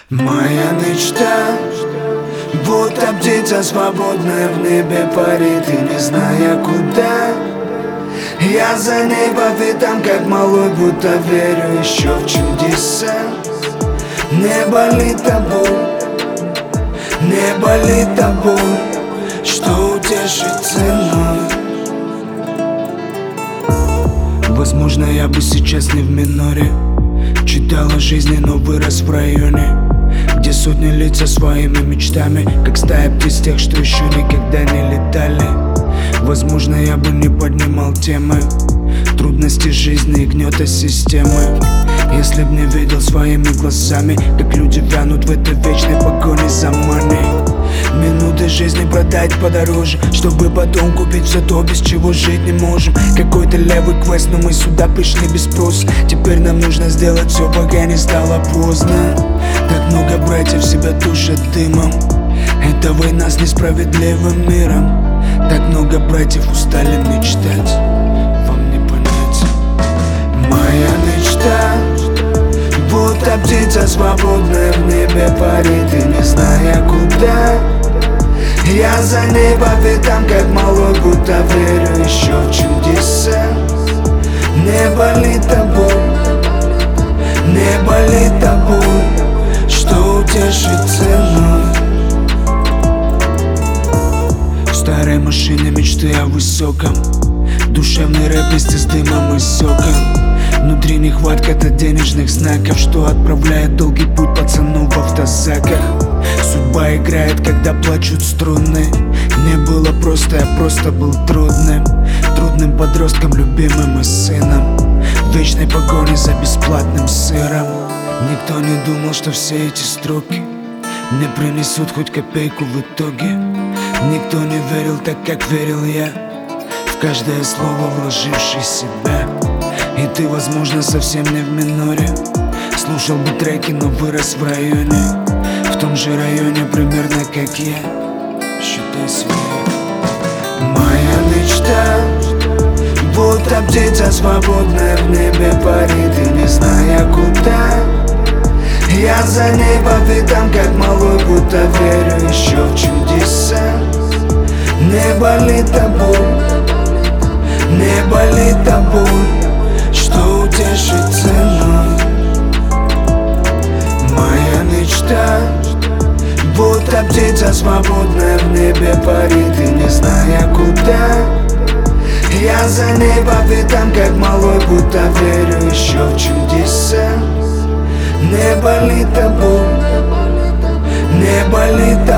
Моя мечта, будто птица свободная в небе парит и не зная куда. Я за ней по пятам, как малой, будто верю еще в чудеса. Не болит та боль, не болит та боль, что утешит ценой. Возможно, я бы сейчас не в миноре, читал о жизни, но вырос в районе, где сотни лиц со своими мечтами, как стая птиц тех, что еще никогда не летали. Возможно, я бы не поднимал темы трудности жизни и гнета системы, если б не видел своими глазами, как люди вянут в этой вечной погоне за money. Минуты жизни продать подороже, чтобы потом купить все то, без чего жить не можем. Какой-то левый квест, но мы сюда пришли без спроса. Теперь нам нужно сделать все, пока не стало поздно. Так много братьев себя душат дымом, это война с несправедливым миром. Так много братьев устали мечтать, вам не понять. Моя мечта, будто птица свободная в небе парит и не зная куда. Я за ней по пятам, как малой, будто верю еще в чудеса. Не болит та боль, не болит та боль, что утешит ценой. В старой машине мечты о высоком, душевный рэп вместе с дымом и соком. Внутри нехватка-то денежных знаков, что отправляет долгий путь пацанов в автозаках. Судьба играет, когда плачут струны. Не было просто, я просто был трудным подростком, любимым и сыном, в вечной погоне за бесплатным сыром. Никто не думал, что все эти строки мне принесут хоть копейку в итоге. Никто не верил так, как верил я, в каждое слово вложивший себя. И ты, возможно, совсем не в миноре, слушал бы треки, но вырос в районе, в том же районе примерно как я, считай свой. Моя мечта, будто птица свободная в небе парит и не зная куда. Я за ней по пятам, как малой, будто верю еще в чудеса. Не болит та боль, не болит та боль, что утешит ценой. Моя мечта, будто птица свободная в небе парит и не зная куда. Я за ней по пятам, как малой, будто верю еще в чудеса. Не болит та боль, не болит та